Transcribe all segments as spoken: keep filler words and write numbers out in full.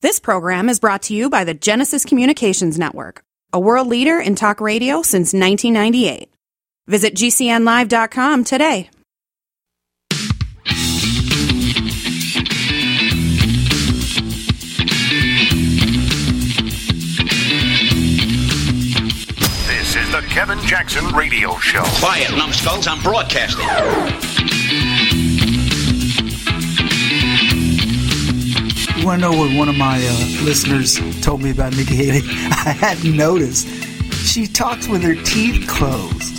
This program is brought to you by the Genesis Communications Network, a world leader in talk radio since nineteen ninety-eight. Visit G C N live dot com today. This is the Kevin Jackson Radio Show. Quiet, numbskulls, I'm broadcasting. You want to know what one of my uh, listeners told me about Nikki Haley? I hadn't noticed. She talks with her teeth closed.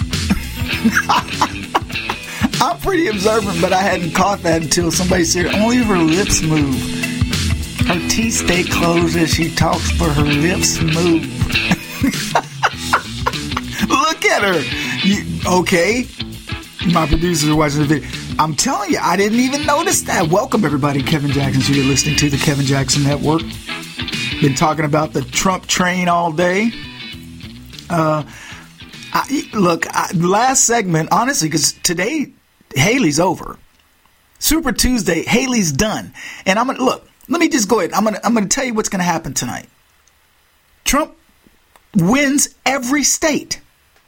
I'm pretty observant, but I hadn't caught that until somebody said only her lips move. Her teeth stay closed as she talks, but her lips move. Look at her. You, okay. My producers are watching the video. I'm telling you, I didn't even notice that. Welcome, everybody. Kevin Jackson. So you're listening to the Kevin Jackson Network. Been talking about the Trump train all day. Uh, I, look, I, last segment, honestly, because today, Haley's over. Super Tuesday, Haley's done. And I'm going to, look, let me just go ahead. I'm going to I'm going to tell you what's going to happen tonight. Trump wins every state.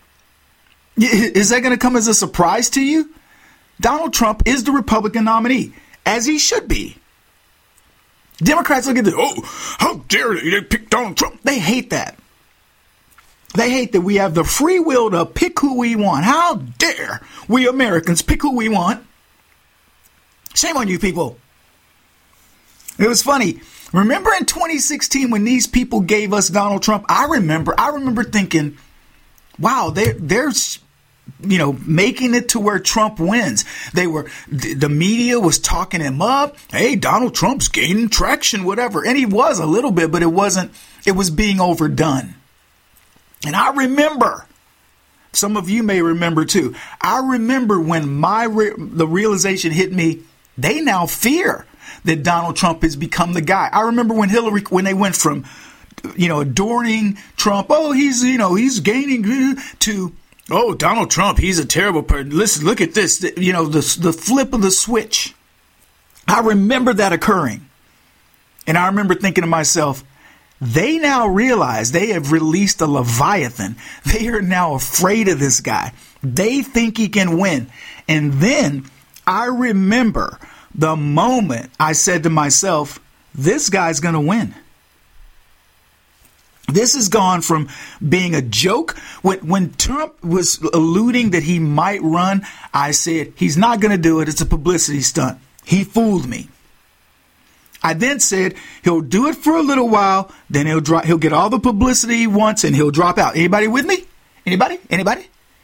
Is that going to come as a surprise to you? Donald Trump is the Republican nominee, as he should be. Democrats look at this, oh, how dare they, they pick Donald Trump. They hate that. They hate that we have the free will to pick who we want. How dare we Americans pick who we want? Shame on you people. It was funny. Remember in twenty sixteen when these people gave us Donald Trump? I remember, I remember thinking, wow, they're, they're you know, making it to where Trump wins. They were, the media was talking him up. Hey, Donald Trump's gaining traction, whatever. And he was a little bit, but it wasn't, it was being overdone. And I remember, some of you may remember too. I remember when my, re- the realization hit me, they now fear that Donald Trump has become the guy. I remember when Hillary, when they went from, you know, adoring Trump, oh, he's, you know, he's gaining, to, oh, Donald Trump, he's a terrible person. Listen, look at this, you know, the, the flip of the switch. I remember that occurring. And I remember thinking to myself, they now realize they have released a Leviathan. They are now afraid of this guy. They think he can win. And then I remember the moment I said to myself, this guy's going to win. This has gone from being a joke. When, when Trump was alluding that he might run, I said, he's not going to do it. It's a publicity stunt. He fooled me. I then said he'll do it for a little while, then he'll drop, he'll get all the publicity he wants and he'll drop out. Anybody with me? Anybody? Anybody?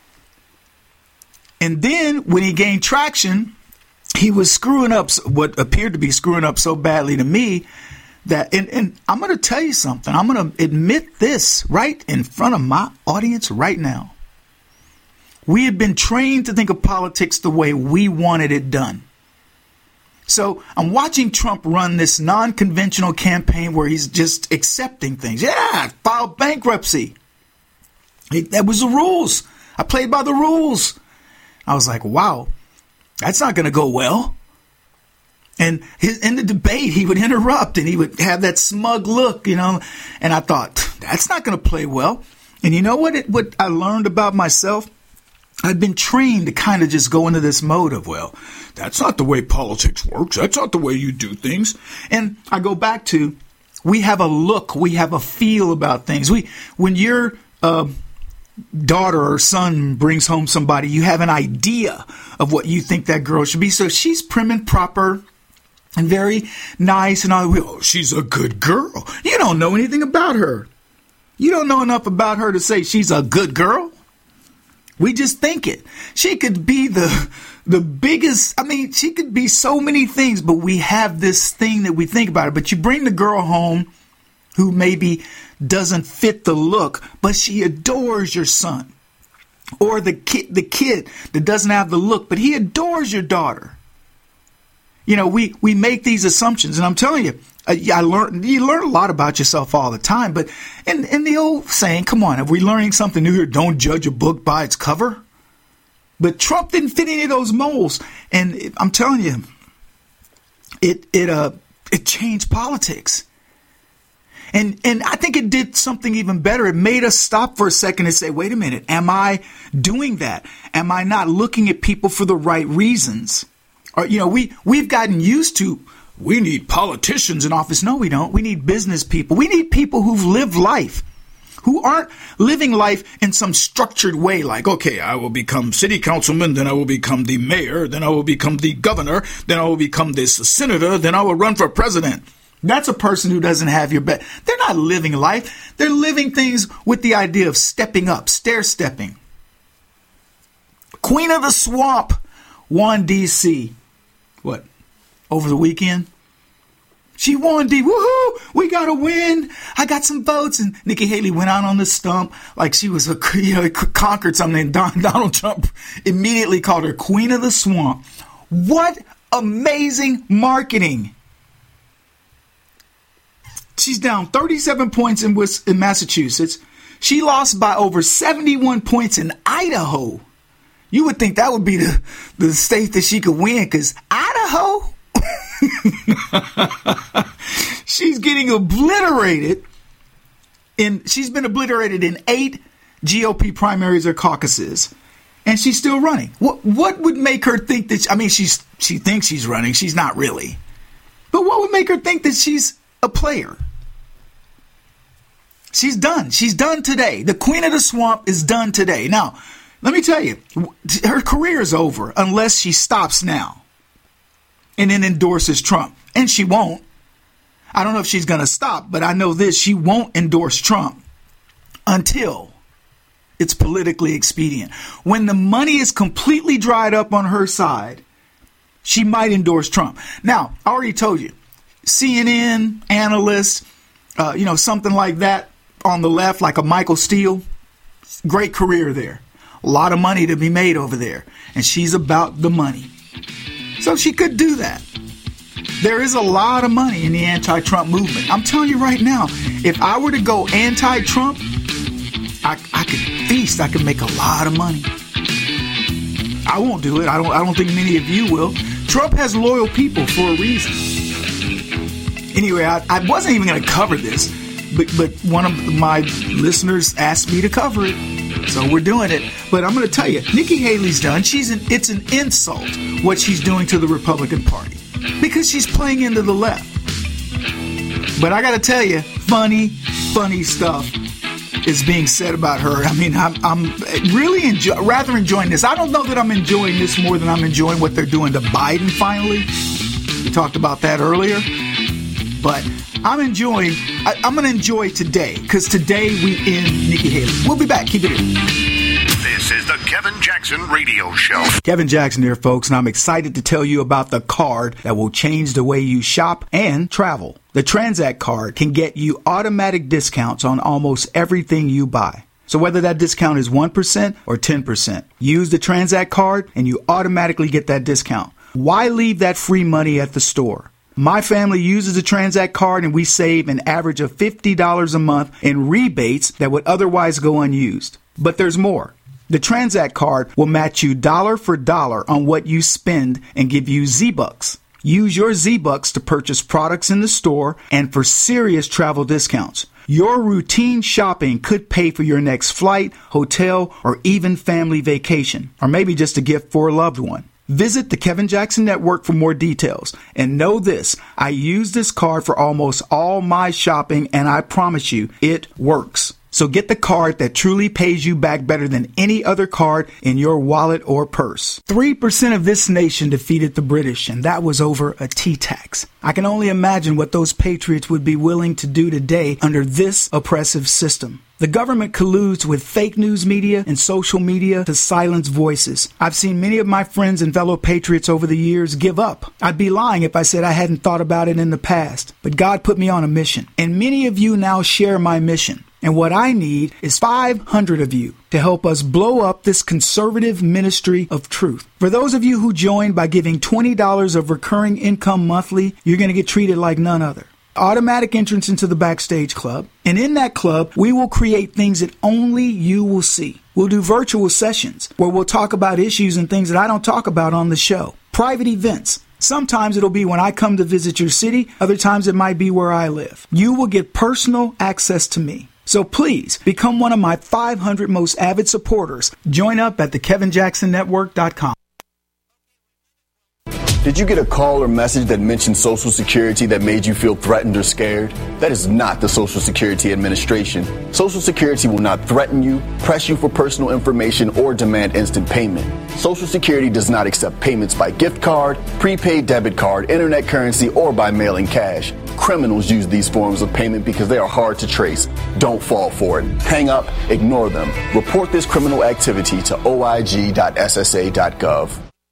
And then when he gained traction, he was screwing up what appeared to be screwing up so badly to me that, and, and I'm going to tell you something. I'm going to admit this right in front of my audience right now. We had been trained to think of politics the way we wanted it done. So I'm watching Trump run this non-conventional campaign where he's just accepting things. Yeah, file bankruptcy. It, that was the rules. I played by the rules. I was like, wow, that's not going to go well. And his, in the debate, he would interrupt and he would have that smug look, you know. And I thought, that's not going to play well. And you know what? It, what I learned about myself? I'd been trained to kind of just go into this mode of, well, that's not the way politics works. That's not the way you do things. And I go back to, we have a look, we have a feel about things. We, when your uh, daughter or son brings home somebody, you have an idea of what you think that girl should be. So she's prim and proper and very nice and all. Oh, she's a good girl. You don't know anything about her. You don't know enough about her to say she's a good girl. We just think it. She could be the the biggest, I mean, she could be so many things, but we have this thing that we think about it. But you bring the girl home who maybe doesn't fit the look, but she adores your son. Or the kid, the kid that doesn't have the look, but he adores your daughter. You know, we, we make these assumptions, and I'm telling you, I learned, you learn a lot about yourself all the time, but in, in the old saying, come on, are we learning something new here? Don't judge a book by its cover. But Trump didn't fit any of those molds. And it, I'm telling you, it, it, uh, it changed politics. And and I think it did something even better. It made us stop for a second and say, wait a minute, am I doing that? Am I not looking at people for the right reasons? Or, you know, we, we've gotten used to, we need politicians in office. No, we don't. We need business people. We need people who've lived life, who aren't living life in some structured way like, okay, I will become city councilman, then I will become the mayor, then I will become the governor, then I will become this senator, then I will run for president. That's a person who doesn't have your back. They're not living life. They're living things with the idea of stepping up, stair stepping. Queen of the Swamp won D C. What? Over the weekend? She won D. Woohoo! We got a win. I got some votes. And Nikki Haley went out on the stump like she was a, you know, conquered something. And Don, Donald Trump immediately called her Queen of the Swamp. What amazing marketing. She's down thirty-seven points in, in Massachusetts. She lost by over seventy-one points in Idaho. You would think that would be the, the state that she could win, because Idaho, she's getting obliterated. In, she's been obliterated in eight G O P primaries or caucuses, and she's still running. What what would make her think that, she, I mean, she's she thinks she's running. She's not really. But what would make her think that she's a player? She's done. She's done today. The Queen of the Swamp is done today. Now, let me tell you, her career is over unless she stops now and then endorses Trump. And she won't. I don't know if she's going to stop, but I know this. She won't endorse Trump until it's politically expedient. When the money is completely dried up on her side, she might endorse Trump. Now, I already told you, C N N analyst, uh, you know, something like that on the left, like a Michael Steele, great career there. A lot of money to be made over there. And she's about the money. So she could do that. There is a lot of money in the anti-Trump movement. I'm telling you right now, if I were to go anti-Trump, I, I could feast. I could make a lot of money. I won't do it. I don't, I don't think many of you will. Trump has loyal people for a reason. Anyway, I, I wasn't even going to cover this, but, but one of my listeners asked me to cover it, so we're doing it. But I'm going to tell you, Nikki Haley's done. She's an, it's an insult what she's doing to the Republican Party because she's playing into the left. But I got to tell you, funny, funny stuff is being said about her. I mean, I'm, I'm really enjoy, rather enjoying this. I don't know that I'm enjoying this more than I'm enjoying what they're doing to Biden finally. We talked about that earlier. But I'm enjoying, I, I'm going to enjoy today, because today we end Nikki Haley. We'll be back. Keep it here. This is the Kevin Jackson Radio Show. Kevin Jackson here, folks, and I'm excited to tell you about the card that will change the way you shop and travel. The Transact card can get you automatic discounts on almost everything you buy. So whether that discount is one percent or ten percent, use the Transact card and you automatically get that discount. Why leave that free money at the store? My family uses the Transact card and we save an average of fifty dollars a month in rebates that would otherwise go unused. But there's more. The Transact card will match you dollar for dollar on what you spend and give you Z-Bucks. Use your Z-Bucks to purchase products in the store and for serious travel discounts. Your routine shopping could pay for your next flight, hotel, or even family vacation, or maybe just a gift for a loved one. Visit the Kevin Jackson Network for more details. And know this, I use this card for almost all my shopping, and I promise you, it works. So get the card that truly pays you back better than any other card in your wallet or purse. three percent of this nation defeated the British, and that was over a tea tax. I can only imagine what those patriots would be willing to do today under this oppressive system. The government colludes with fake news media and social media to silence voices. I've seen many of my friends and fellow patriots over the years give up. I'd be lying if I said I hadn't thought about it in the past. But God put me on a mission. And many of you now share my mission. And what I need is five hundred of you to help us blow up this conservative ministry of truth. For those of you who joined by giving twenty dollars of recurring income monthly, you're going to get treated like none other. Automatic entrance into the Backstage Club. And in that club, we will create things that only you will see. We'll do virtual sessions where we'll talk about issues and things that I don't talk about on the show. Private events, Sometimes it'll be when I come to visit your city. Other times it might be where I live. You will get personal access to me. So please become one of my five hundred most avid supporters. Join up at the kevin jackson network dot com. Did you get a call or message that mentioned Social Security that made you feel threatened or scared? That is not the Social Security Administration. Social Security will not threaten you, press you for personal information, or demand instant payment. Social Security does not accept payments by gift card, prepaid debit card, internet currency, or by mailing cash. Criminals use these forms of payment because they are hard to trace. Don't fall for it. Hang up, ignore them. Report this criminal activity to O I G dot S S A dot gov.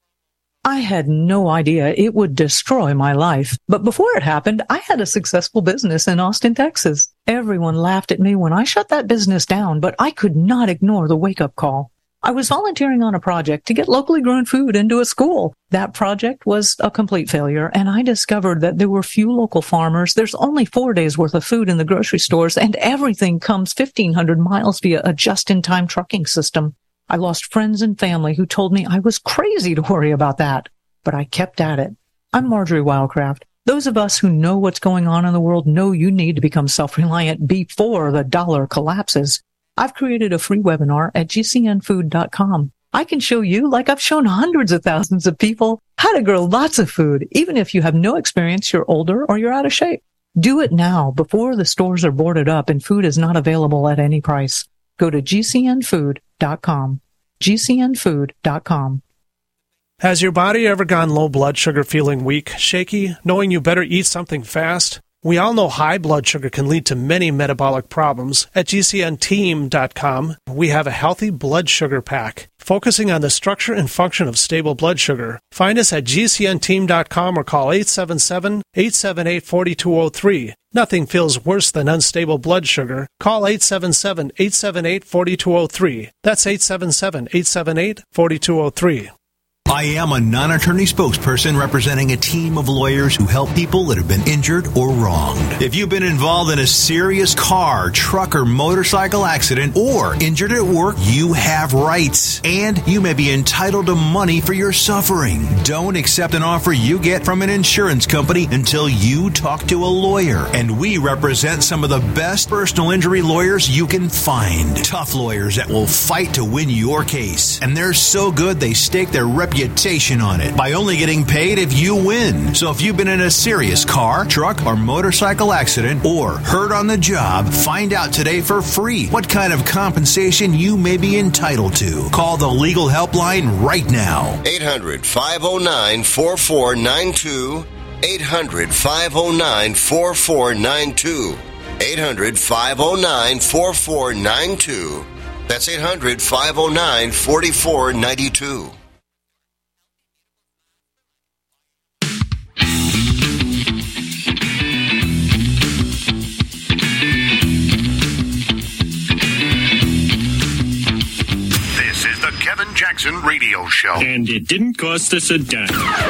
I had no idea it would destroy my life. But before it happened, I had a successful business in Austin, Texas. Everyone laughed at me when I shut that business down, but I could not ignore the wake-up call. I was volunteering on a project to get locally grown food into a school. That project was a complete failure, and I discovered that there were few local farmers. There's only four days worth of food in the grocery stores, and everything comes fifteen hundred miles via a just-in-time trucking system. I lost friends and family who told me I was crazy to worry about that, but I kept at it. I'm Marjorie Wildcraft. Those of us who know what's going on in the world know you need to become self-reliant before the dollar collapses. I've created a free webinar at G C N food dot com. I can show you, like I've shown hundreds of thousands of people, how to grow lots of food, even if you have no experience, you're older, or you're out of shape. Do it now before the stores are boarded up and food is not available at any price. Go to G C N food dot com. G C N food dot com. Has your body ever gone low blood sugar, feeling weak, shaky, knowing you better eat something fast? We all know high blood sugar can lead to many metabolic problems. At G C N team dot com, we have a healthy blood sugar pack, focusing on the structure and function of stable blood sugar. Find us at G C N team dot com or call eight seven seven, eight seven eight, four two zero three. Nothing feels worse than unstable blood sugar. Call eight seven seven, eight seven eight, four two zero three. That's eight seven seven, eight seven eight, four two zero three. I am a non-attorney spokesperson representing a team of lawyers who help people that have been injured or wronged. If you've been involved in a serious car, truck, or motorcycle accident or injured at work, you have rights, and you may be entitled to money for your suffering. Don't accept an offer you get from an insurance company until you talk to a lawyer, and we represent some of the best personal injury lawyers you can find. Tough lawyers that will fight to win your case, and they're so good they stake their reputation reputation on it by only getting paid if you win. So if you've been in a serious car, truck, or motorcycle accident or hurt on the job, find out today for free what kind of compensation you may be entitled to. Call the legal helpline right now. eight hundred, five oh nine, four four nine two. eight hundred, five oh nine, four four nine two. eight hundred, five oh nine, four four nine two. That's eight hundred, five oh nine, four four nine two. Kevin Jackson Radio Show. And it didn't cost us a dime.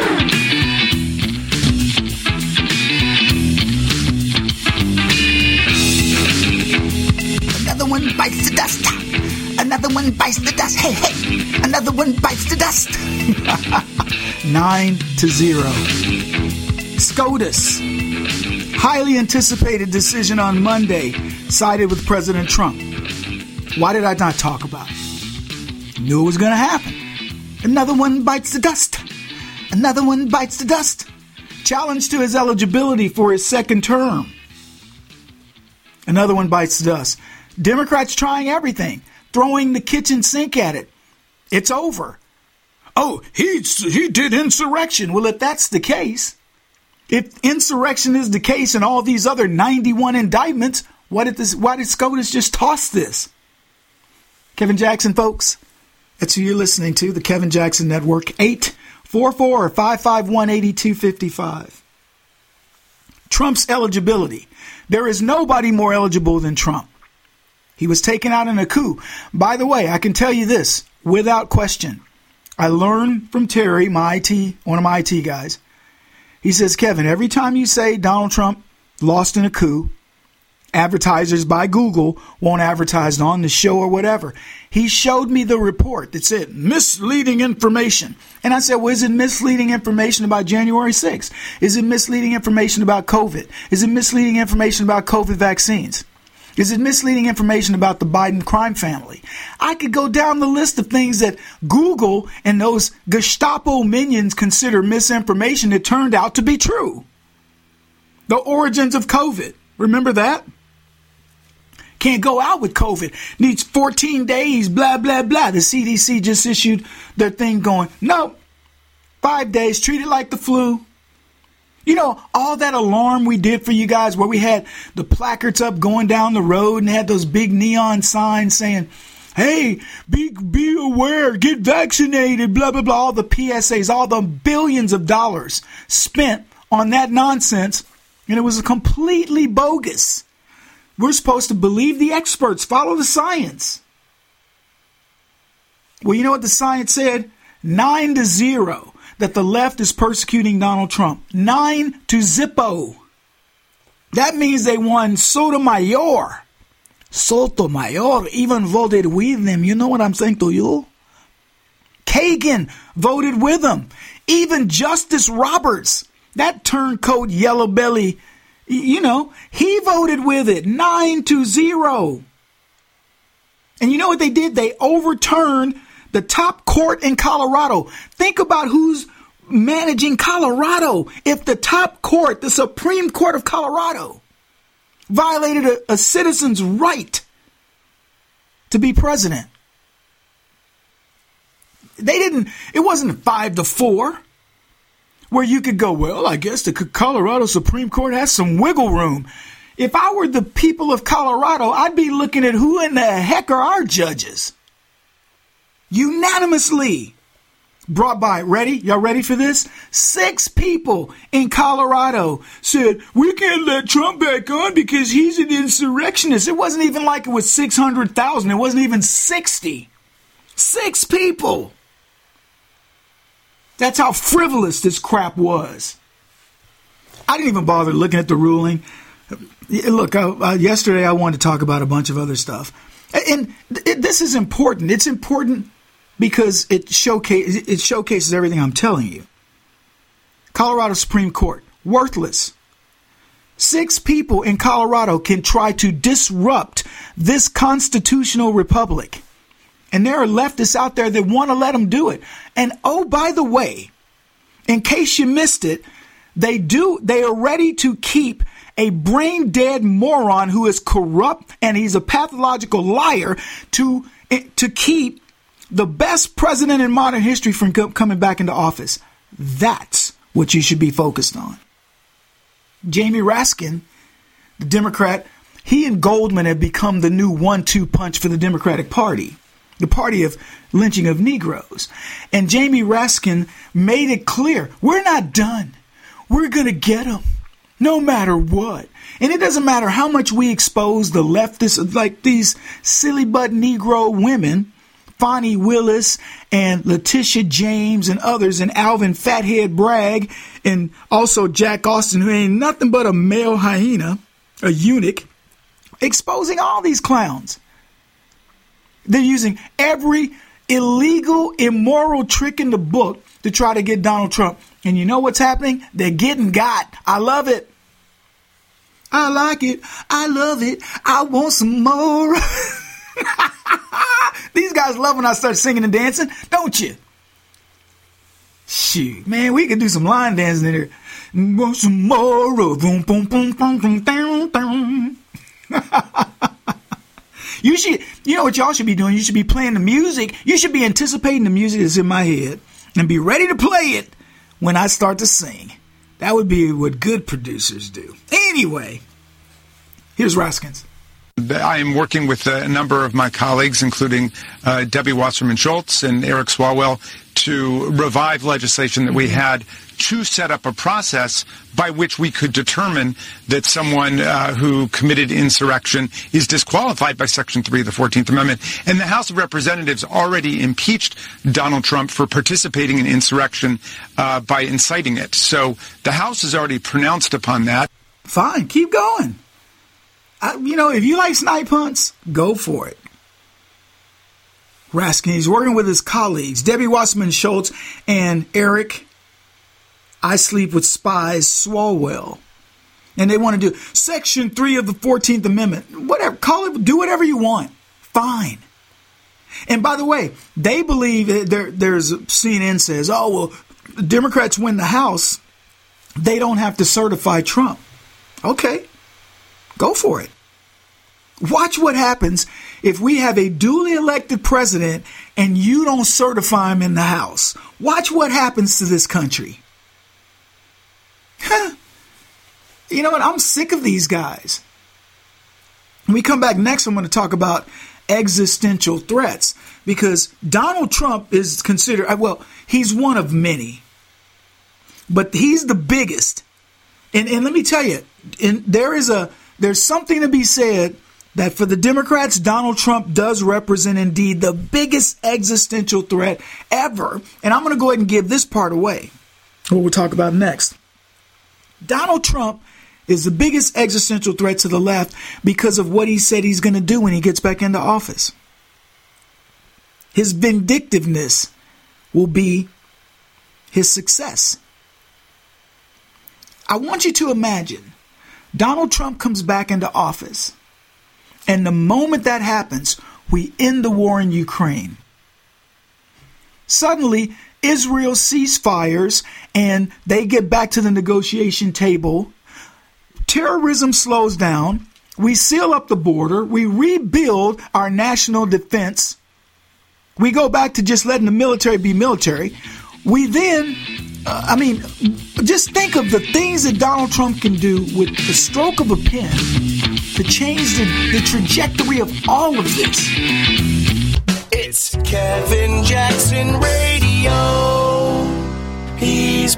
Another one bites the dust. Another one bites the dust. Hey, hey. Another one bites the dust. Nine to zero. SCOTUS. Highly anticipated decision on Monday sided with President Trump. Why did I not talk about it? Knew it was going to happen. Another one bites the dust. Another one bites the dust. Challenge to his eligibility for his second term. Another one bites the dust. Democrats trying everything, throwing the kitchen sink at it. It's over. Oh, he, he did insurrection. Well, if that's the case, if insurrection is the case and all these other ninety-one indictments, why did this? Why did SCOTUS just toss this? Kevin Jackson, folks. That's who you're listening to, the Kevin Jackson Network, eight four four, five five one, eight two five five. Trump's eligibility. There is nobody more eligible than Trump. He was taken out in a coup. By the way, I can tell you this, without question. I learned from Terry, my I T, one of my I T guys. He says, Kevin, every time you say Donald Trump lost in a coup, advertisers by Google won't advertise on the show or whatever. He showed me the report that said misleading information. And I said, well, is it misleading information about January sixth? Is it misleading information about COVID? Is it misleading information about COVID vaccines? Is it misleading information about the Biden crime family? I could go down the list of things that Google and those Gestapo minions consider misinformation that turned out to be true. The origins of COVID. Remember that? Can't go out with COVID. Needs fourteen days, blah, blah, blah. The C D C just issued their thing going, no, five days, treat it like the flu. You know, all that alarm we did for you guys where we had the placards up going down the road and had those big neon signs saying, hey, be be aware, get vaccinated, blah, blah, blah. All the P S As, all the billions of dollars spent on that nonsense. And it was completely bogus. We're supposed to believe the experts, follow the science. Well, you know what the science said? Nine to zero. That the left is persecuting Donald Trump. Nine to zippo. That means they won Sotomayor. Sotomayor even voted with them. You know what I'm saying to you? Kagan voted with them. Even Justice Roberts, that turncoat yellow belly, you know, he voted with it. Nine to zero. And you know what they did? They overturned the top court in Colorado. Think about who's managing Colorado. If the top court, the Supreme Court of Colorado, violated a, a citizen's right to be president. They didn't, it wasn't five to four where you could go, well, I guess the Colorado Supreme Court has some wiggle room. If I were the people of Colorado, I'd be looking at who in the heck are our judges. Unanimously brought by, ready? Y'all ready for this? Six people in Colorado said, we can't let Trump back on because he's an insurrectionist. It wasn't even like it was six hundred thousand. It wasn't even sixty. Six people. That's how frivolous this crap was. I didn't even bother looking at the ruling. Look, uh, uh, yesterday I wanted to talk about a bunch of other stuff. And it, this is important. It's important because it, showcase, it showcases everything I'm telling you. Colorado Supreme Court, worthless. Six people in Colorado can try to disrupt this constitutional republic. And there are leftists out there that want to let them do it. And oh, by the way, in case you missed it, they do. They are ready to keep a brain dead moron who is corrupt and he's a pathological liar to to keep the best president in modern history from co- coming back into office. That's what you should be focused on. Jamie Raskin, the Democrat, he and Goldman have become the new one two punch for the Democratic Party, the party of lynching of Negroes. And Jamie Raskin made it clear, we're not done. We're going to get them no matter what. And it doesn't matter how much we expose the leftists, like these silly butt Negro women, Fonnie Willis and Letitia James and others, and Alvin Fathead Bragg, and also Jack Austin, who ain't nothing but a male hyena, a eunuch, exposing all these clowns. They're using every illegal, immoral trick in the book to try to get Donald Trump. And you know what's happening? They're getting got. I love it. I like it. I love it. I want some more. These guys love when I start singing and dancing, don't you? Shoot, man, we could do some line dancing in here. Want some more. Boom, boom, boom, boom, boom, down, down. You should, you know what y'all should be doing? You should be playing the music. You should be anticipating the music that's in my head and be ready to play it when I start to sing. That would be what good producers do. Anyway, here's Raskins. I am working with a number of my colleagues, including uh, Debbie Wasserman Schultz and Eric Swalwell, to revive legislation that we had to set up a process by which we could determine that someone uh, who committed insurrection is disqualified by Section three of the fourteenth Amendment. And the House of Representatives already impeached Donald Trump for participating in insurrection uh, by inciting it. So the House has already pronounced upon that. Fine, keep going. I, you know, if you like snipe hunts, go for it. Raskin, he's working with his colleagues, Debbie Wasserman Schultz and Eric I Sleep with Spies Swalwell. And they want to do Section three of the fourteenth Amendment. Whatever, call it, do whatever you want. Fine. And by the way, they believe, there, there's C N N says, oh, well, Democrats win the House, they don't have to certify Trump. Okay, go for it. Watch what happens if we have a duly elected president and you don't certify him in the House. Watch what happens to this country. Huh. You know what? I'm sick of these guys. When we come back next, I'm going to talk about existential threats, because Donald Trump is considered, well, he's one of many, but he's the biggest. And, and let me tell you, and there is a there's something to be said that for the Democrats, Donald Trump does represent indeed the biggest existential threat ever. And I'm going to go ahead and give this part away, what we'll talk about next. Donald Trump is the biggest existential threat to the left because of what he said he's going to do when he gets back into office. His vindictiveness will be his success. I want you to imagine Donald Trump comes back into office, and the moment that happens, we end the war in Ukraine. Suddenly, Israel ceasefires and they get back to the negotiation table. Terrorism slows down. We seal up the border. We rebuild our national defense. We go back to just letting the military be military. We then, uh, I mean, just think of the things that Donald Trump can do with the stroke of a pen to change the, the trajectory of all of this. It's Kevin Jackson Radio. He's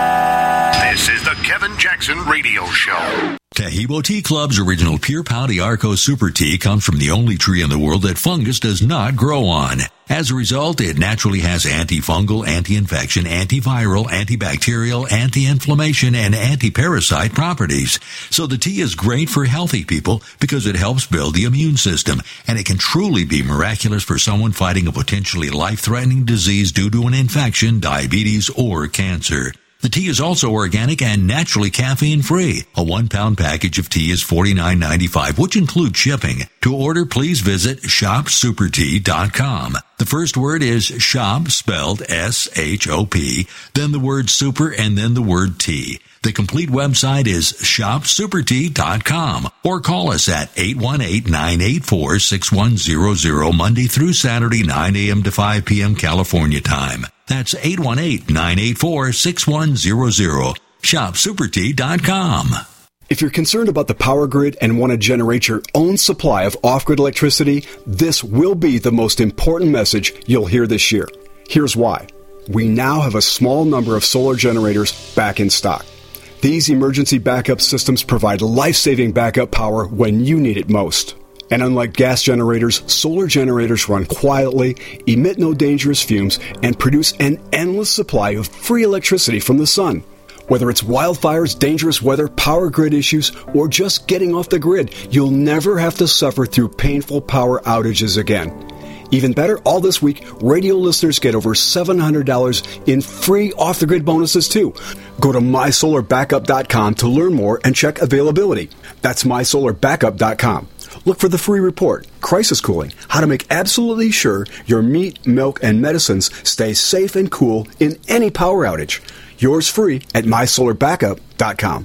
black. This is the Kevin Jackson Radio Show. Tahibo Tea Club's original Pure Pau d'Arco Super Tea comes from the only tree in the world that fungus does not grow on. As a result, it naturally has antifungal, anti-infection, antiviral, antibacterial, anti-inflammation, and anti-parasite properties. So the tea is great for healthy people because it helps build the immune system, and it can truly be miraculous for someone fighting a potentially life-threatening disease due to an infection, diabetes, or cancer. The tea is also organic and naturally caffeine-free. A one-pound package of tea is forty-nine ninety-five, which includes shipping. To order, please visit shop super tea dot com. The first word is shop, spelled S H O P, then the word super, and then the word tea. The complete website is shop super tea dot com, or call us at eight one eight, nine eight four, six one zero zero Monday through Saturday, nine a.m. to five p.m. California time. That's eight one eight, nine eight four, six one zero zero. shop super tea dot com. If you're concerned about the power grid and want to generate your own supply of off-grid electricity, this will be the most important message you'll hear this year. Here's why. We now have a small number of solar generators back in stock. These emergency backup systems provide life-saving backup power when you need it most. And unlike gas generators, solar generators run quietly, emit no dangerous fumes, and produce an endless supply of free electricity from the sun. Whether it's wildfires, dangerous weather, power grid issues, or just getting off the grid, you'll never have to suffer through painful power outages again. Even better, all this week, radio listeners get over seven hundred dollars in free off-the-grid bonuses, too. Go to my solar backup dot com to learn more and check availability. That's my solar backup dot com. Look for the free report, Crisis Cooling, how to make absolutely sure your meat, milk, and medicines stay safe and cool in any power outage. Yours free at my solar backup dot com.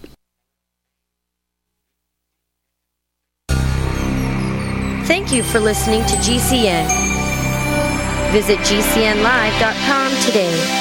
Thank you for listening to G C N. Visit G C N live dot com today.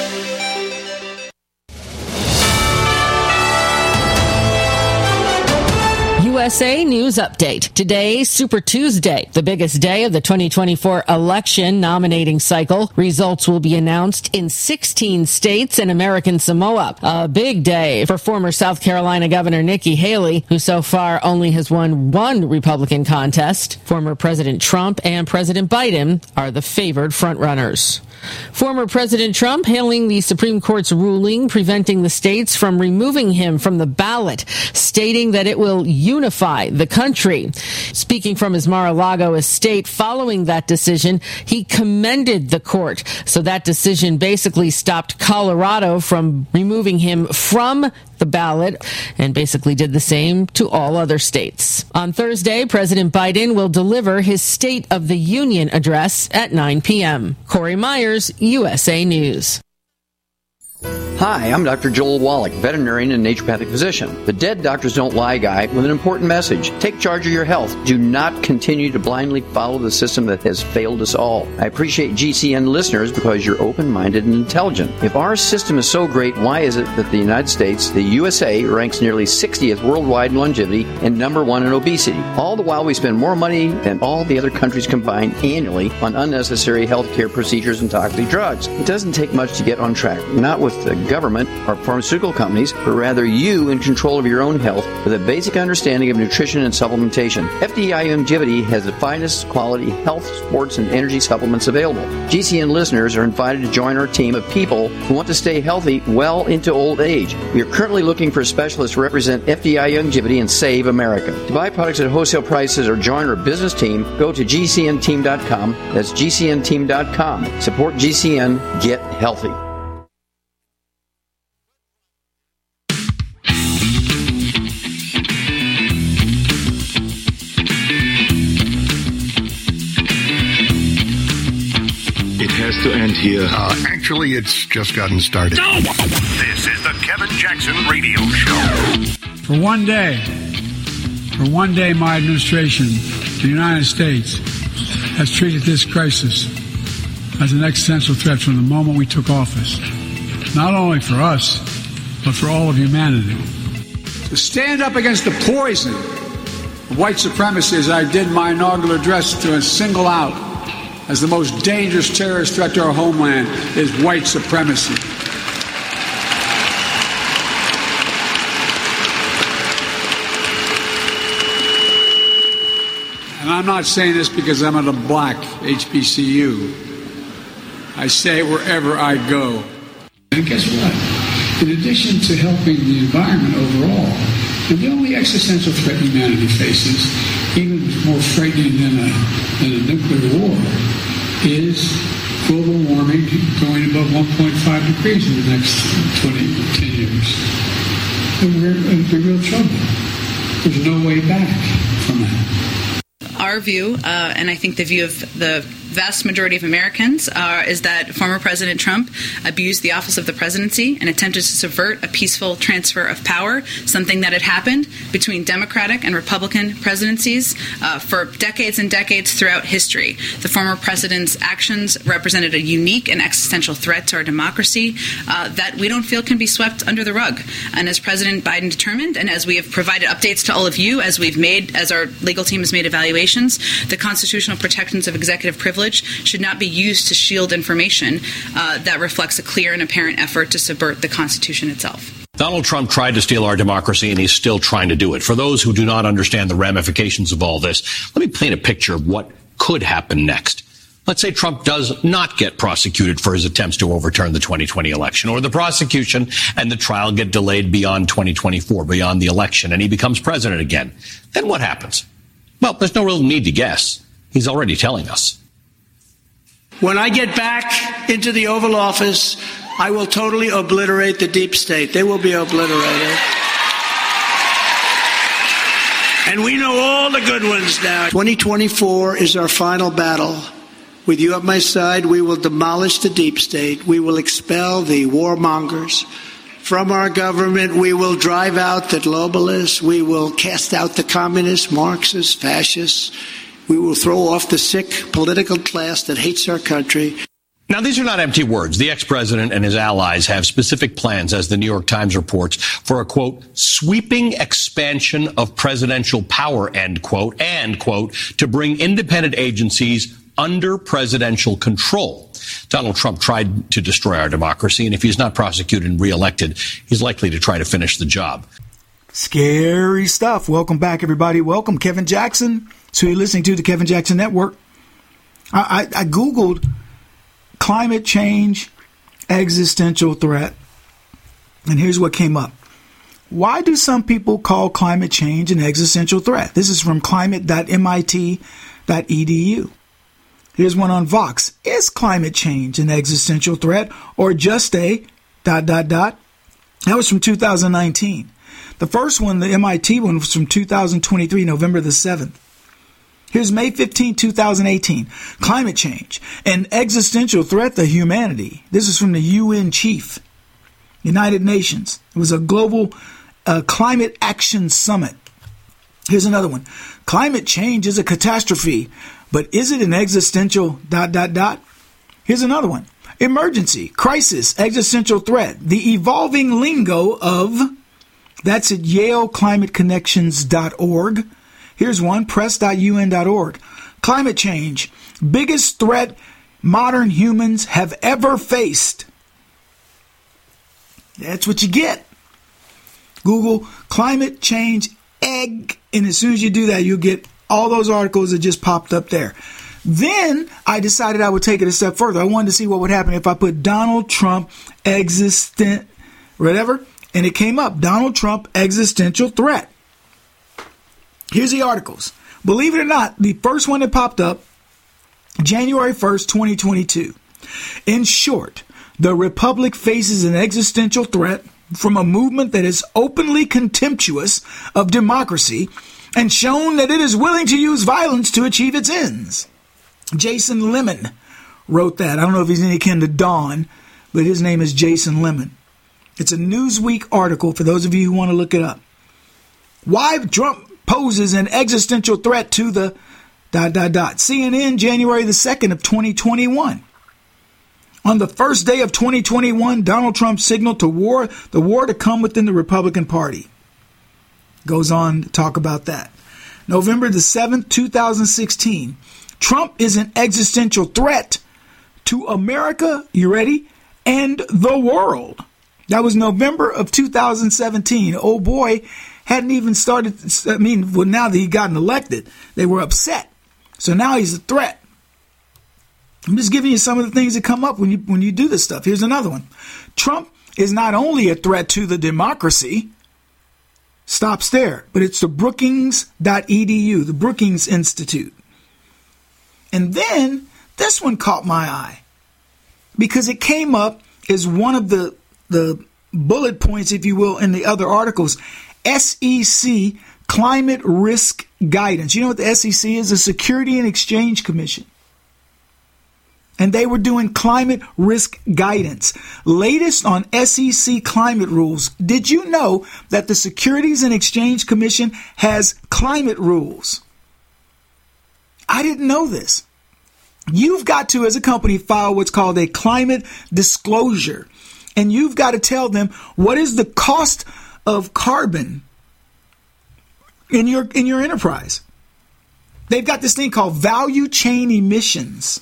U S A News Update. Today, Super Tuesday, the biggest day of the twenty twenty-four election nominating cycle. Results will be announced in sixteen states and American Samoa. A big day for former South Carolina Governor Nikki Haley, who so far only has won one Republican contest. Former President Trump and President Biden are the favored frontrunners. Former President Trump hailing the Supreme Court's ruling preventing the states from removing him from the ballot, stating that it will unify the country. Speaking from his Mar-a-Lago estate following that decision, he commended the court. So that decision basically stopped Colorado from removing him from the ballot and basically did the same to all other states. On Thursday, President Biden will deliver his State of the Union address at nine p.m. Corey Myers, U S A News. Hi, I'm Doctor Joel Wallach, veterinarian and naturopathic physician. The Dead Doctors Don't Lie guy with an important message. Take charge of your health. Do not continue to blindly follow the system that has failed us all. I appreciate G C N listeners because you're open-minded and intelligent. If our system is so great, why is it that the United States, the U S A, ranks nearly sixtieth worldwide in longevity and number one in obesity? All the while we spend more money than all the other countries combined annually on unnecessary healthcare procedures and toxic drugs. It doesn't take much to get on track. Not with the government or pharmaceutical companies, but rather you in control of your own health with a basic understanding of nutrition and supplementation. F D I Longevity has the finest quality health, sports, and energy supplements available. G C N listeners are invited to join our team of people who want to stay healthy well into old age. We are currently looking for specialists to represent F D I Longevity and Save America. To buy products at wholesale prices or join our business team, go to G C N team dot com. That's G C N team dot com. Support G C N. Get healthy. To end here. Uh, actually, it's just gotten started. No! This is the Kevin Jackson Radio Show. For one day, for one day, my administration, the United States, has treated this crisis as an existential threat from the moment we took office. Not only for us, but for all of humanity. To stand up against the poison of white supremacy, as I did my inaugural address, to single out as the most dangerous terrorist threat to our homeland is white supremacy. And I'm not saying this because I'm at a black H B C U. I say it wherever I go. And guess what? In addition to helping the environment overall, and the only existential threat humanity faces, even more frightening than a, than a nuclear war, is global warming going above one point five degrees in the next twenty, ten years. And we're in real trouble. There's no way back from that. Our view, uh, and I think the view of the vast majority of Americans, uh, is that former President Trump abused the office of the presidency and attempted to subvert a peaceful transfer of power, something that had happened between Democratic and Republican presidencies uh, for decades and decades throughout history. The former president's actions represented a unique and existential threat to our democracy uh, that we don't feel can be swept under the rug. And as President Biden determined, and as we have provided updates to all of you, as we've made, as our legal team has made evaluations, the constitutional protections of executive privilege should not be used to shield information uh, that reflects a clear and apparent effort to subvert the Constitution itself. Donald Trump tried to steal our democracy, and he's still trying to do it. For those who do not understand the ramifications of all this, let me paint a picture of what could happen next. Let's say Trump does not get prosecuted for his attempts to overturn the twenty twenty election, or the prosecution and the trial get delayed beyond twenty twenty-four, beyond the election, and he becomes president again. Then what happens? Well, there's no real need to guess. He's already telling us. When I get back into the Oval Office, I will totally obliterate the deep state. They will be obliterated. And we know all the good ones now. twenty twenty-four is our final battle. With you at my side, we will demolish the deep state. We will expel the warmongers from our government. We will drive out the globalists. We will cast out the communists, Marxists, fascists. We will throw off the sick political class that hates our country. Now, these are not empty words. The ex-president and his allies have specific plans, as the New York Times reports, for a, quote, sweeping expansion of presidential power, end quote, and, quote, to bring independent agencies under presidential control. Donald Trump tried to destroy our democracy, and if he's not prosecuted and reelected, he's likely to try to finish the job. Scary stuff. Welcome back, everybody. Welcome, Kevin Jackson. So you're listening to the Kevin Jackson Network. I, I, I Googled climate change, existential threat. And here's what came up. Why do some people call climate change an existential threat? This is from climate dot M I T dot E D U. Here's one on Vox. Is climate change an existential threat or just a dot, dot, dot? That was from two thousand nineteen. The first one, the M I T one, was from two thousand twenty-three, November the seventh. Here's May fifteenth, two thousand eighteen. Climate change, an existential threat to humanity. This is from the U N chief, United Nations. It was a global uh, climate action summit. Here's another one. Climate change is a catastrophe, but is it an existential dot, dot, dot? Here's another one. Emergency, crisis, existential threat. The evolving lingo of, that's at Yale Climate Connections dot org. Here's one, press dot U N dot org. Climate change, biggest threat modern humans have ever faced. That's what you get. Google climate change egg, and as soon as you do that, you'll get all those articles that just popped up there. Then I decided I would take it a step further. I wanted to see what would happen if I put Donald Trump existent, whatever, and it came up, Donald Trump existential threat. Here's the articles. Believe it or not, the first one that popped up, January first, twenty twenty-two. In short, the Republic faces an existential threat from a movement that is openly contemptuous of democracy and shown that it is willing to use violence to achieve its ends. Jason Lemon wrote that. I don't know if he's any kin to Don, but his name is Jason Lemon. It's a Newsweek article for those of you who want to look it up. Why Trump poses an existential threat to the dot, dot, dot. C N N, January the second of twenty twenty-one. On the first day of twenty twenty-one, Donald Trump signaled to war, the war to come within the Republican Party. Goes on to talk about that. November the seventh, two thousand sixteen. Trump is an existential threat to America, you ready, and the world. That was November of two thousand seventeen. Oh boy, hadn't even started, I mean, well, now that he gotten elected, they were upset. So now he's a threat. I'm just giving you some of the things that come up when you when you do this stuff. Here's another one. Trump is not only a threat to the democracy, stops there, but it's the Brookings dot E D U, the Brookings Institute. And then this one caught my eye because it came up as one of the, the bullet points, if you will, in the other articles. S E C Climate Risk Guidance. You know what the S E C is? The Security and Exchange Commission. And they were doing climate risk guidance. Latest on S E C climate rules. Did you know that the Securities and Exchange Commission has climate rules? I didn't know this. You've got to, as a company, file what's called a climate disclosure. And you've got to tell them what is the cost of carbon in your in your enterprise. They've got this thing called value chain emissions.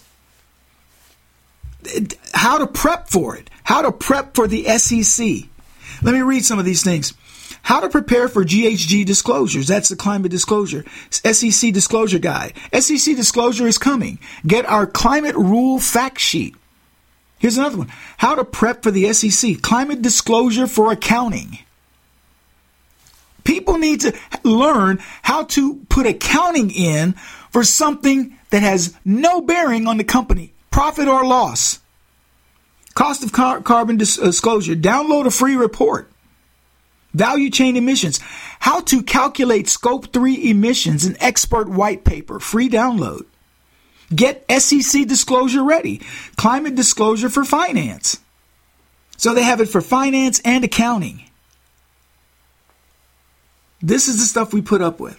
How to prep for it. How to prep for the S E C. Let me read some of these things. How to prepare for G H G disclosures. That's the climate disclosure. S E C disclosure guide. S E C disclosure is coming. Get our climate rule fact sheet. Here's another one. How to prep for the S E C. Climate disclosure for accounting. People need to learn how to put accounting in for something that has no bearing on the company, profit or loss. Cost of car- carbon dis- disclosure. Download a free report. Value chain emissions. How to calculate scope three emissions, an expert white paper. Free download. Get S E C disclosure ready. Climate disclosure for finance. So they have it for finance and accounting. This is the stuff we put up with.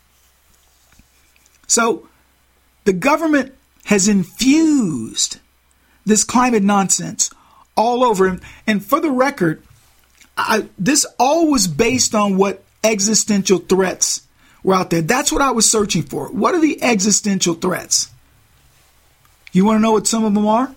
So the government has infused this climate nonsense all over. And for the record, I, this all was based on what existential threats were out there. That's what I was searching for. What are the existential threats? You want to know what some of them are?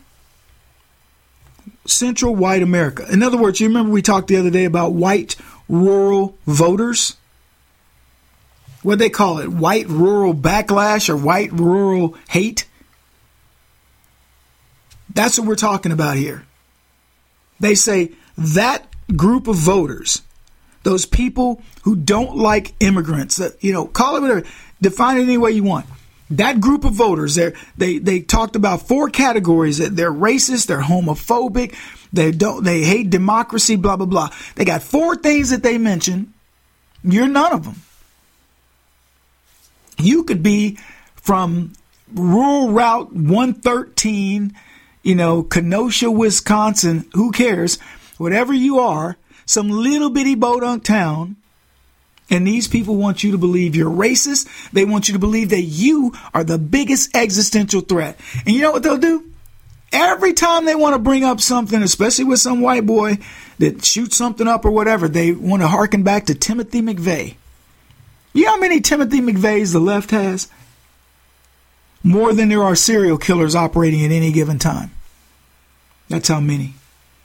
Central white America. In other words, you remember we talked the other day about white rural voters? What do they call it? White rural backlash or white rural hate? That's what we're talking about here. They say that group of voters, those people who don't like immigrants, that, you know, call it whatever, define it any way you want. That group of voters, they they they talked about four categories. They're racist, they're homophobic, they don't they hate democracy, blah blah blah. They got four things that they mentioned. You're none of them. You could be from rural Route one thirteen, you know, Kenosha, Wisconsin. Who cares? Whatever you are, some little bitty bodunk town. And these people want you to believe you're racist. They want you to believe that you are the biggest existential threat. And you know what they'll do? Every time they want to bring up something, especially with some white boy that shoots something up or whatever, they want to harken back to Timothy McVeigh. You know how many Timothy McVeighs the left has? More than there are serial killers operating at any given time. That's how many.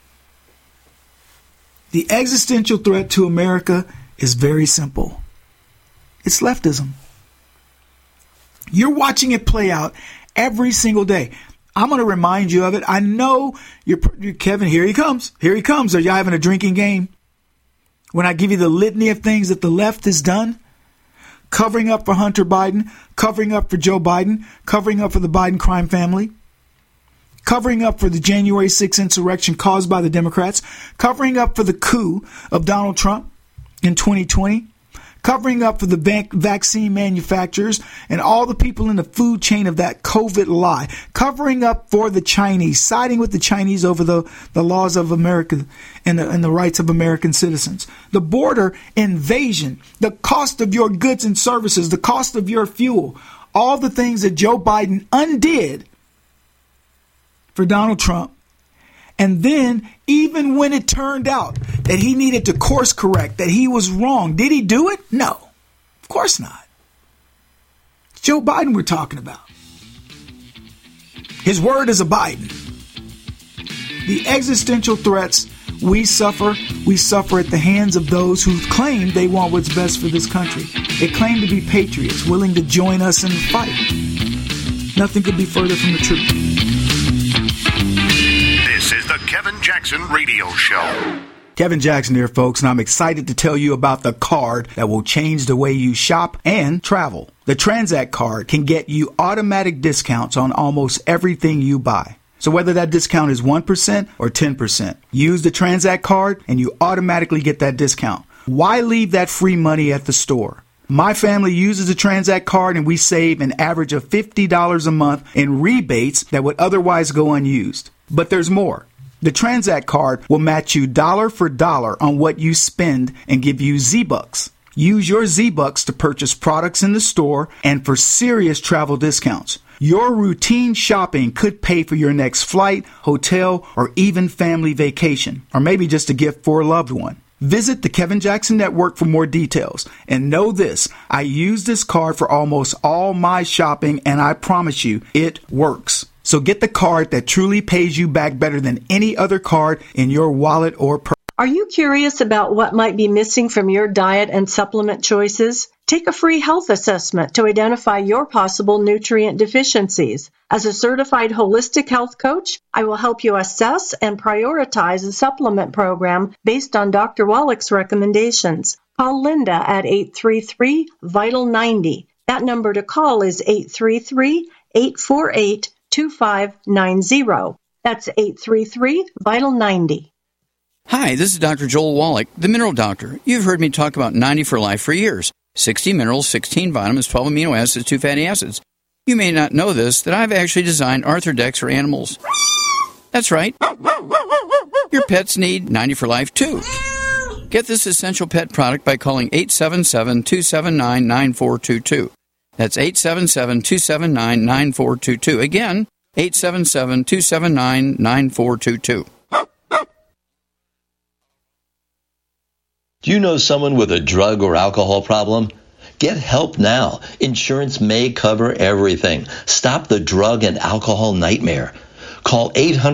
The existential threat to America is very simple. It's leftism. You're watching it play out every single day. I'm going to remind you of it. I know you're, you're Kevin, here he comes. Here he comes. Are y'all having a drinking game? When I give you the litany of things that the left has done, covering up for Hunter Biden, covering up for Joe Biden, covering up for the Biden crime family, covering up for the January sixth insurrection caused by the Democrats, covering up for the coup of Donald Trump in twenty twenty, covering up for the bank vaccine manufacturers and all the people in the food chain of that COVID lie, covering up for the Chinese, siding with the Chinese over the, the laws of America and the, and the rights of American citizens, the border invasion, the cost of your goods and services, the cost of your fuel, all the things that Joe Biden undid for Donald Trump. And then, even when it turned out that he needed to course correct, that he was wrong, did he do it? No, of course not. It's Joe Biden we're talking about. His word is a Biden. The existential threats we suffer, we suffer at the hands of those who claim they want what's best for this country. They claim to be patriots, willing to join us in the fight. Nothing could be further from the truth. This is the Kevin Jackson Radio Show. Kevin Jackson here, folks, and I'm excited to tell you about the card that will change the way you shop and travel. The Transact card can get you automatic discounts on almost everything you buy. So whether that discount is one percent or ten percent, use the Transact card and you automatically get that discount. Why leave that free money at the store? My family uses the Transact card and we save an average of fifty dollars a month in rebates that would otherwise go unused. But there's more. The Transact card will match you dollar for dollar on what you spend and give you Z-Bucks. Use your Z-Bucks to purchase products in the store and for serious travel discounts. Your routine shopping could pay for your next flight, hotel, or even family vacation, or maybe just a gift for a loved one. Visit the Kevin Jackson Network for more details. And know this, I use this card for almost all my shopping, and I promise you, it works. So get the card that truly pays you back better than any other card in your wallet or purse. Are you curious about what might be missing from your diet and supplement choices? Take a free health assessment to identify your possible nutrient deficiencies. As a certified holistic health coach, I will help you assess and prioritize a supplement program based on Doctor Wallach's recommendations. Call Linda at eight three three, vital ninety. That number to call is eight three three, eight four eight, two five nine zero. That's eight three three, vital ninety. Hi, this is Doctor Joel Wallach, the Mineral Doctor. You've heard me talk about ninety for Life for years. sixty minerals, sixteen vitamins, twelve amino acids, two fatty acids. You may not know this, that I've actually designed Arthrodex for animals. That's right. Your pets need ninety for Life, too. Get this essential pet product by calling eight seven seven, two seven nine, nine four two two. That's eight seven seven, two seven nine, nine four two two. Again, eight seven seven, two seven nine, nine four two two. Do you know someone with a drug or alcohol problem? Get help now. Insurance may cover everything. Stop the drug and alcohol nightmare. Call eight hundred,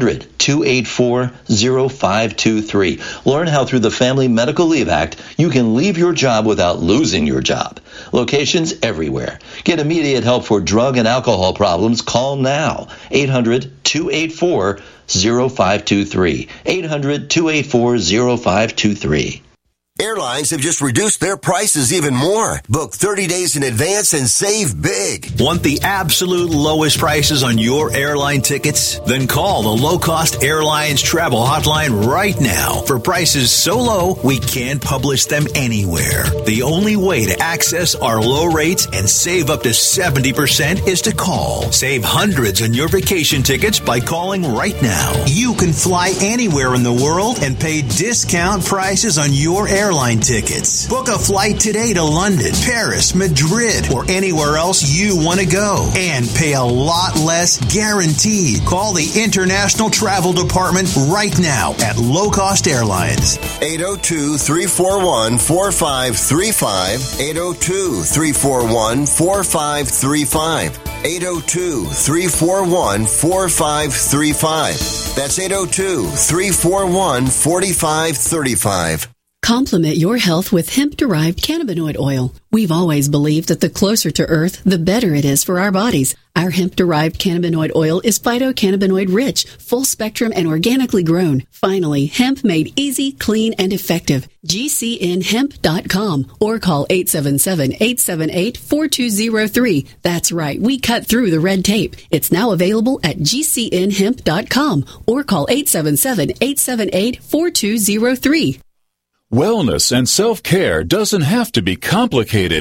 two eight four, zero five two three. Learn how through the Family Medical Leave Act, you can leave your job without losing your job. Locations everywhere. Get immediate help for drug and alcohol problems. Call now. eight hundred, two eight four, zero five two three. eight hundred, two eight four, zero five two three. Airlines have just reduced their prices even more. Book thirty days in advance and save big. Want the absolute lowest prices on your airline tickets? Then call the Low Cost Airlines Travel Hotline right now for prices so low we can't publish them anywhere. The only way to access our low rates and save up to seventy percent is to call. Save hundreds on your vacation tickets by calling right now. You can fly anywhere in the world and pay discount prices on your airline airline tickets. Book a flight today to London, Paris, Madrid, or anywhere else you want to go and pay a lot less guaranteed. Call the International Travel Department right now at Low Cost Airlines. eight oh two, three four one, four five three five. eight oh two, three four one, four five three five. eight oh two, three four one, four five three five. That's eight oh two, three four one, four five three five. Complement your health with hemp-derived cannabinoid oil. We've always believed that the closer to Earth, the better it is for our bodies. Our hemp-derived cannabinoid oil is phytocannabinoid-rich, full-spectrum, and organically grown. Finally, hemp made easy, clean, and effective. G C N hemp dot com or call eight seven seven, eight seven eight, four two zero three. That's right, we cut through the red tape. It's now available at G C N hemp dot com or call eight seven seven, eight seven eight, four two zero three. Wellness and self-care doesn't have to be complicated.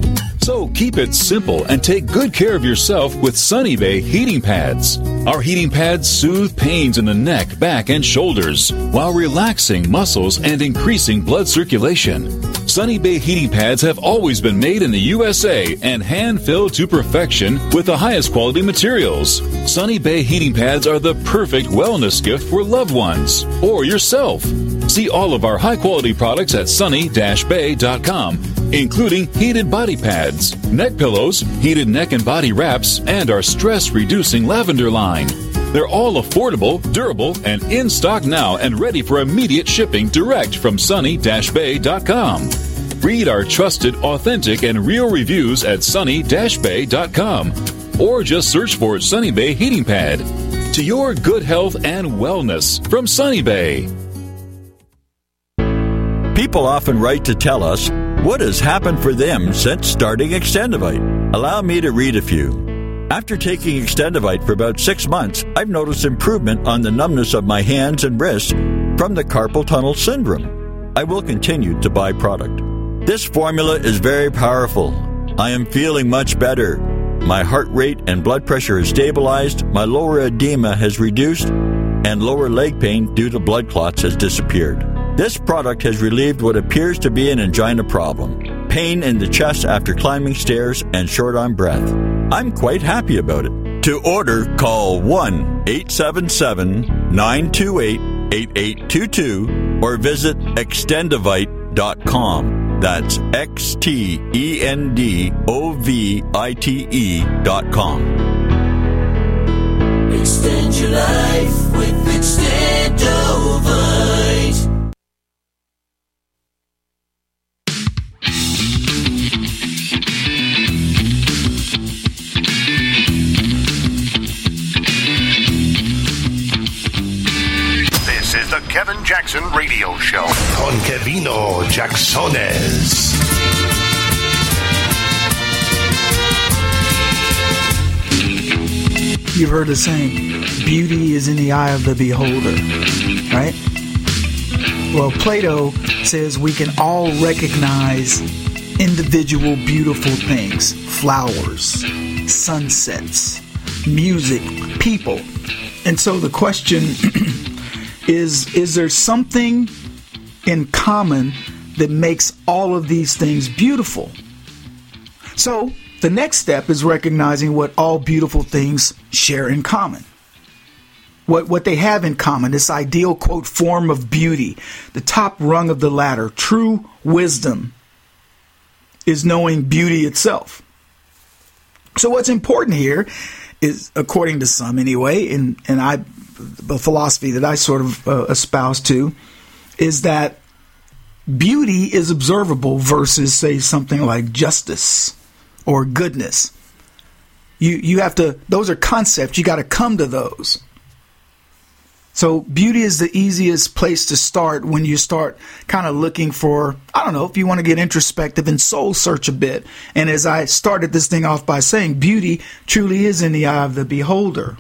So keep it simple and take good care of yourself with Sunny Bay heating pads. Our heating pads soothe pains in the neck, back, and shoulders while relaxing muscles and increasing blood circulation. Sunny Bay heating pads have always been made in the U S A and hand-filled to perfection with the highest quality materials. Sunny Bay heating pads are the perfect wellness gift for loved ones or yourself. See all of our high-quality products at sunny dash bay dot com, including heated body pads, neck pillows, heated neck and body wraps, and our stress-reducing lavender line. They're all affordable, durable, and in stock now and ready for immediate shipping direct from sunny dash bay dot com. Read our trusted, authentic, and real reviews at sunny dash bay dot com or just search for Sunny Bay Heating Pad. To your good health and wellness from Sunny Bay. People often write to tell us what has happened for them since starting Extendivite. Allow me to read a few. After taking Extendivite for about six months, I've noticed improvement on the numbness of my hands and wrists from the carpal tunnel syndrome. I will continue to buy product. This formula is very powerful. I am feeling much better. My heart rate and blood pressure is stabilized, my lower edema has reduced, and lower leg pain due to blood clots has disappeared. This product has relieved what appears to be an angina problem, pain in the chest after climbing stairs, and short on breath. I'm quite happy about it. To order, call one eight seven seven, nine two eight, eight eight two two or visit extendivite dot com. That's X T E N D O V I T E dot com. Extend your life with Extendovite. This is the Kevin Jackson Radio Show. Con Kevino Jacksones. You've heard the saying, beauty is in the eye of the beholder, right? Well, Plato says we can all recognize individual beautiful things, flowers, sunsets, music, people. And so the question is, is there something in common that makes all of these things beautiful? So the next step is recognizing what all beautiful things share in common. What what they have in common, this ideal, quote, form of beauty, the top rung of the ladder, true wisdom is knowing beauty itself. So what's important here is, according to some anyway, and, and I the philosophy that I sort of uh, espouse to is that beauty is observable versus, say, something like justice or goodness. You you have to, those are concepts. You got to come to those. So beauty is the easiest place to start when you start kind of looking for, I don't know, if you want to get introspective and soul search a bit. And as I started this thing off by saying, beauty truly is in the eye of the beholder.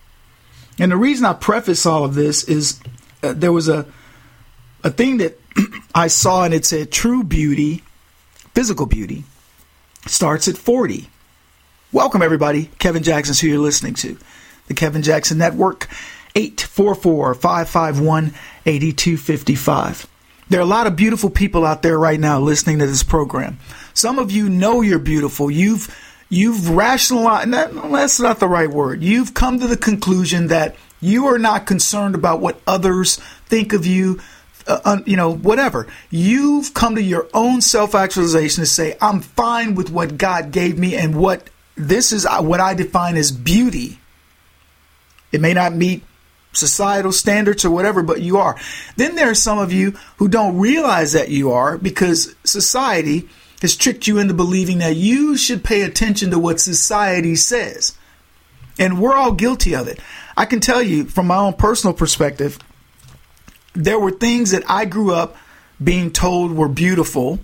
And the reason I preface all of this is uh, there was a a thing that I saw, and it said true beauty, physical beauty, starts at forty. Welcome, everybody. Kevin Jackson's who you're listening to. The Kevin Jackson Network, eight four four, five five one, eight two five five. There are a lot of beautiful people out there right now listening to this program. Some of you know you're beautiful. You've you've rationalized, that, that's not the right word. You've come to the conclusion that you are not concerned about what others think of you, uh, you know, whatever. You've come to your own self-actualization to say, I'm fine with what God gave me, and what this is what I define as beauty. It may not meet societal standards or whatever, but you are. Then there are some of you who don't realize that you are, because society has tricked you into believing that you should pay attention to what society says. And we're all guilty of it. I can tell you from my own personal perspective, there were things that I grew up being told were beautiful,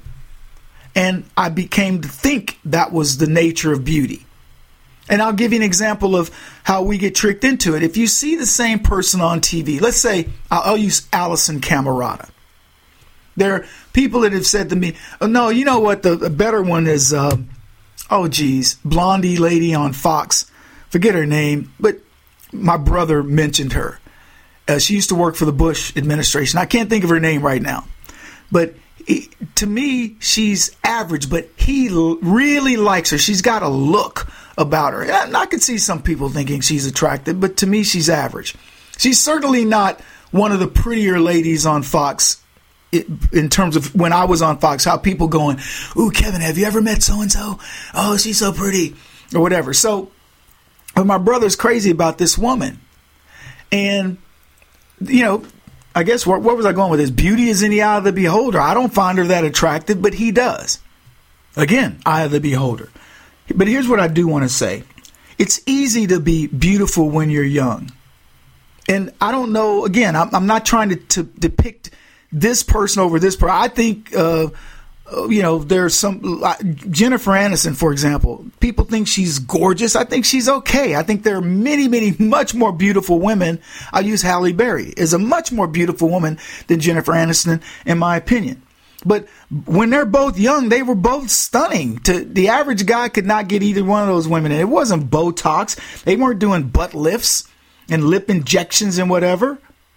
and I became to think that was the nature of beauty. And I'll give you an example of how we get tricked into it. If you see the same person on T V, let's say I'll, I'll use Allison Camerata. There are people that have said to me, oh, no, you know what? The, the better one is, uh, oh, geez, blondie lady on Fox. Forget her name, but my brother mentioned her. Uh, she used to work for the Bush administration. I can't think of her name right now. But it, to me, she's average, but he l- really likes her. She's got a look about her. And I could see some people thinking she's attractive, but to me, she's average. She's certainly not one of the prettier ladies on Fox in terms of when I was on Fox, how people going, ooh, Kevin, have you ever met so-and-so? Oh, she's so pretty, or whatever. So but my brother's crazy about this woman. And, you know, I guess what, what was I going with this? Beauty is in the eye of the beholder. I don't find her that attractive, but he does. Again, eye of the beholder. But here's what I do want to say. It's easy to be beautiful when you're young. And I don't know, again, I'm, I'm not trying to, to depict this person over this person. I think, uh, you know, there's some, uh, Jennifer Aniston, for example, people think she's gorgeous. I think she's okay. I think there are many, many much more beautiful women. I'll use Halle Berry is a much more beautiful woman than Jennifer Aniston, in my opinion. But when they're both young, they were both stunning. To the average guy could not get either one of those women. And it wasn't Botox. They weren't doing butt lifts and lip injections and whatever.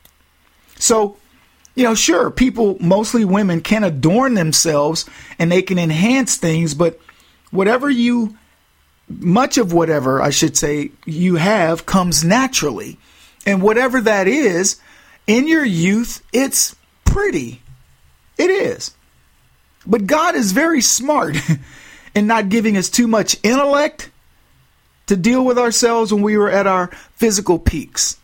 So, you know, sure, people, mostly women, can adorn themselves and they can enhance things. But whatever you, much of whatever, I should say, you have comes naturally. And whatever that is, in your youth, it's pretty. It is. But God is very smart in not giving us too much intellect to deal with ourselves when we were at our physical peaks.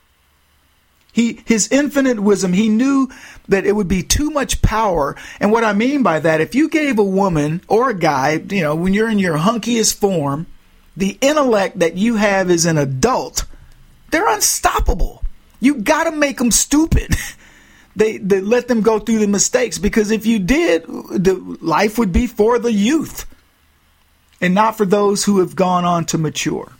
He, his infinite wisdom, he knew that it would be too much power. And what I mean by that, if you gave a woman or a guy, you know, when you're in your hunkiest form, the intellect that you have as an adult, they're unstoppable. You got to make them stupid. They, they let them go through the mistakes, because if you did, the life would be for the youth and not for those who have gone on to mature.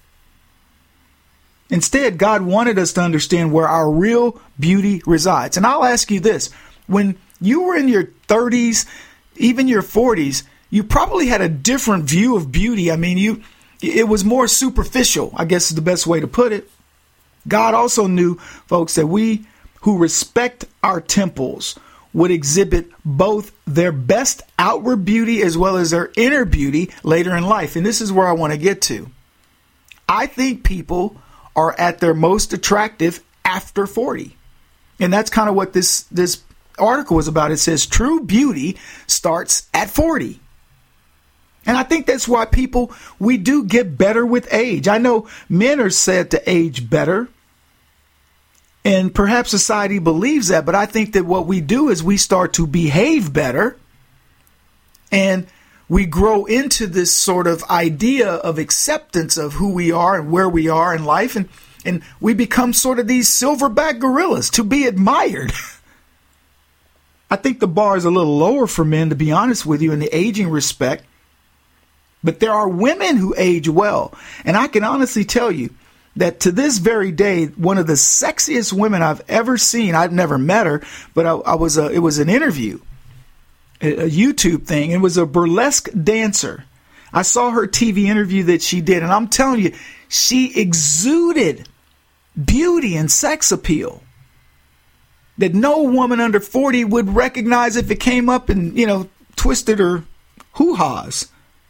Instead, God wanted us to understand where our real beauty resides. And I'll ask you this. When you were in your thirties, even your forties, you probably had a different view of beauty. I mean, you it was more superficial, I guess is the best way to put it. God also knew, folks, that we who respect our temples would exhibit both their best outward beauty as well as their inner beauty later in life. And this is where I want to get to. I think people are at their most attractive after forty. And that's kind of what this, this article is about. It says true beauty starts at forty. And I think that's why people, we do get better with age. I know men are said to age better. And perhaps society believes that, but I think that what we do is we start to behave better, and we grow into this sort of idea of acceptance of who we are and where we are in life, and, and we become sort of these silverback gorillas to be admired. I think the bar is a little lower for men, to be honest with you, in the aging respect. But there are women who age well. And I can honestly tell you that to this very day, one of the sexiest women I've ever seen, I've never met her, but I, I was a, it was an interview, a, a YouTube thing. It was a burlesque dancer. I saw her T V interview that she did, and I'm telling you, she exuded beauty and sex appeal that no woman under forty would recognize if it came up and, you know, twisted her hoo-has.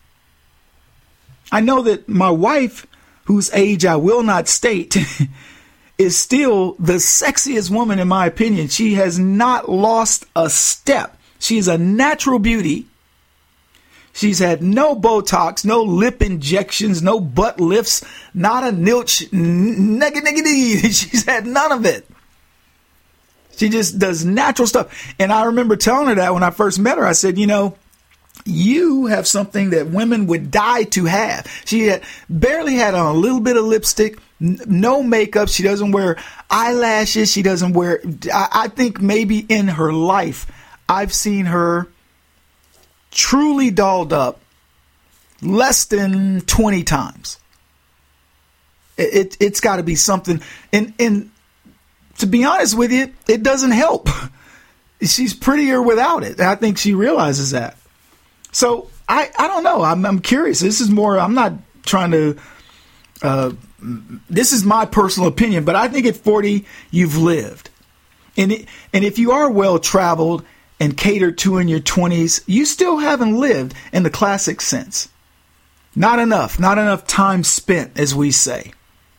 I know that my wife, whose age I will not state, is still the sexiest woman in my opinion. She has not lost a step. She is a natural beauty. She's had no Botox, no lip injections, no butt lifts, not a nilch, nigga, nigga, nigga. She's had none of it. She just does natural stuff. And I remember telling her that when I first met her. I said, you know, you have something that women would die to have. She had barely had on a little bit of lipstick, n- no makeup. She doesn't wear eyelashes. She doesn't wear, I, I think maybe in her life, I've seen her truly dolled up less than twenty times. It, it, it's got to be something. And, and to be honest with you, it doesn't help. She's prettier without it. I think she realizes that. So I, I don't know. I'm, I'm curious. This is more, I'm not trying to, uh, this is my personal opinion, but I think at forty, you've lived. And, it, and if you are well traveled and catered to in your twenties, you still haven't lived in the classic sense. Not enough, not enough time spent, as we say.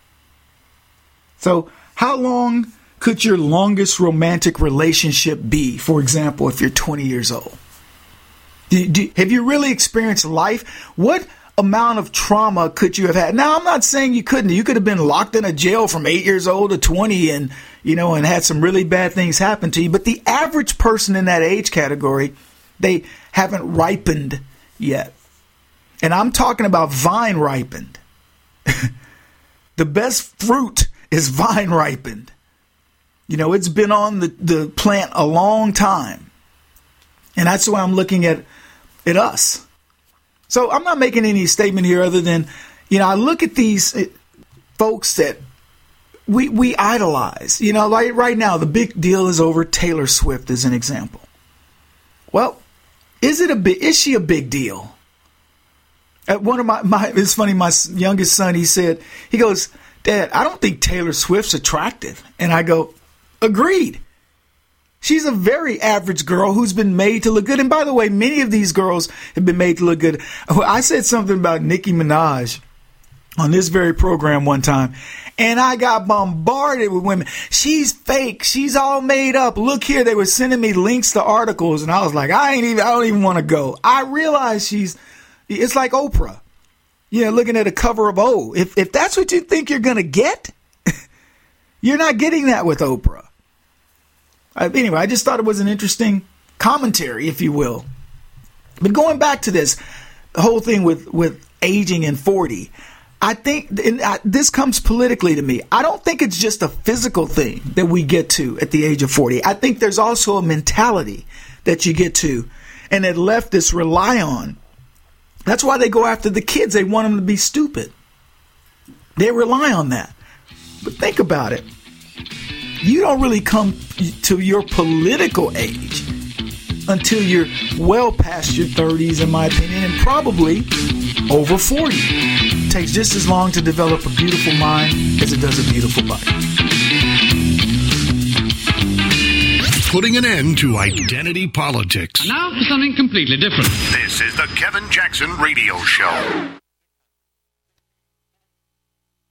So how long could your longest romantic relationship be, for example, if you're twenty years old? Do, do, have you really experienced life? What amount of trauma could you have had? Now, I'm not saying you couldn't. You could have been locked in a jail from eight years old to twenty and, you know, and had some really bad things happen to you. But the average person in that age category, they haven't ripened yet. And I'm talking about vine ripened. The best fruit is vine ripened. You know, it's been on the, the plant a long time. And that's why I'm looking at at us. So I'm not making any statement here other than, you know, I look at these folks that we we idolize. You know, like right now, the big deal is over Taylor Swift as an example. Well, is it a big, is she a big deal? At one of my, my, it's funny, my youngest son, he said, he goes, Dad, I don't think Taylor Swift's attractive. And I go, agreed. She's a very average girl who's been made to look good. And by the way, many of these girls have been made to look good. I said something about Nicki Minaj on this very program one time, and I got bombarded with women. She's fake. She's all made up. Look here. They were sending me links to articles, and I was like, I ain't even, I don't even want to go. I realize she's, it's like Oprah. You know, looking at a cover of O. If, if that's what you think you're going to get, you're not getting that with Oprah. Uh, anyway, I just thought it was an interesting commentary, if you will. But going back to this, the whole thing with, with aging and forty, I think and I, this comes politically to me. I don't think it's just a physical thing that we get to at the age of forty. I think there's also a mentality that you get to and that leftists rely on. That's why they go after the kids. They want them to be stupid. They rely on that. But think about it. You don't really come to your political age until you're well past your thirties, in my opinion, and probably over forty. It takes just as long to develop a beautiful mind as it does a beautiful body. Putting an end to identity politics. Now for something completely different. This is the Kevin Jackson Radio Show.